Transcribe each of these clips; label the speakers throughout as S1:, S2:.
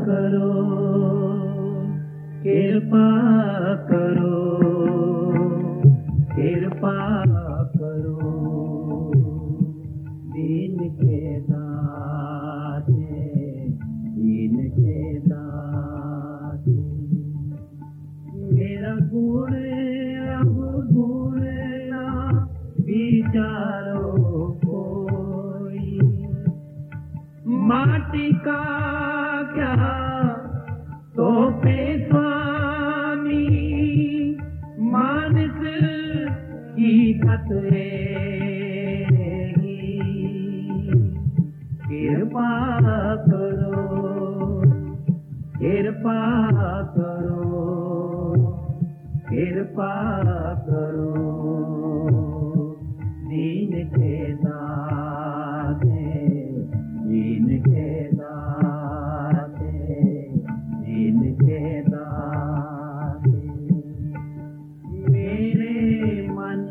S1: करो, कृपा करो, कृपा करो, दीन के दाते, दीन के दाते। मेरा गुण अब गुण ना विचारो कोई, माटी का क्या तो पे स्वामी, मानस की खतरे, कृपा करो, कृपा करो, कृपा करो, दीन के दाते, दीन के दाते, दीन के दाते। मेरे मन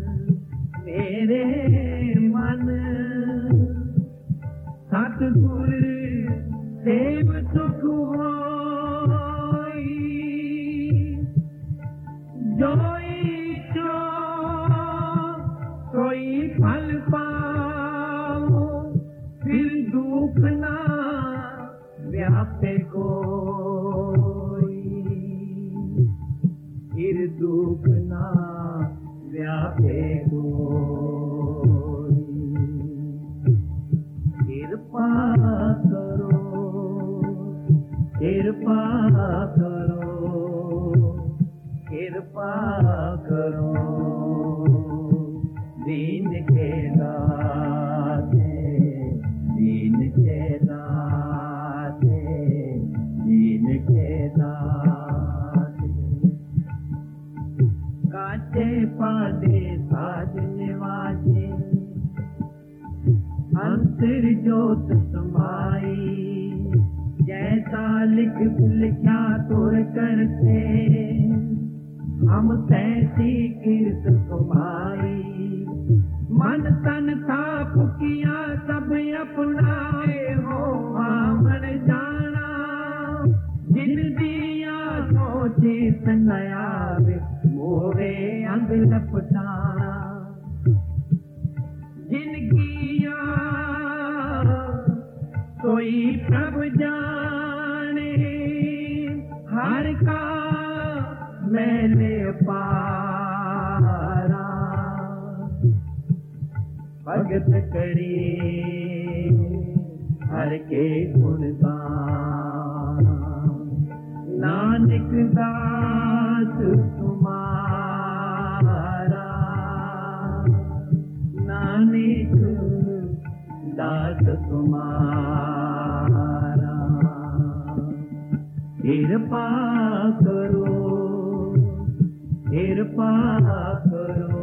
S1: सतगुर देव सुख होई, जो इच्छो कोई फल पाओ, फिर दुख ना व्यापे कोई, फिर दुख ना व्यापे कोई। कृपा करो, कृपा करो, कृपा करो, दीन के दाते, दीन के दाते, दीन के दाते। काचे पादे साजने वाजे, अंतर ज्योत समाई, जैसा लिख लिखा तोर करते, हम तैसी कीर्त तुम्हारी। मन तन थाप किया सब अपनाए हो, आमन जाना जिन दिया सोचे नया मोरे अंग लपटाना, जिनकिया कोई प्रभु जाने, हर का मैंने पारा, भगत करे हर के गुणगान, नानक दास तुम्हारा, नानक दास तुम्हारा। कृपा करो, कृपा करो,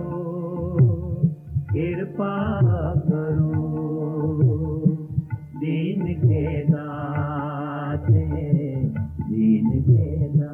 S1: कृपा करो, दीन के दाते, दीन के दाते।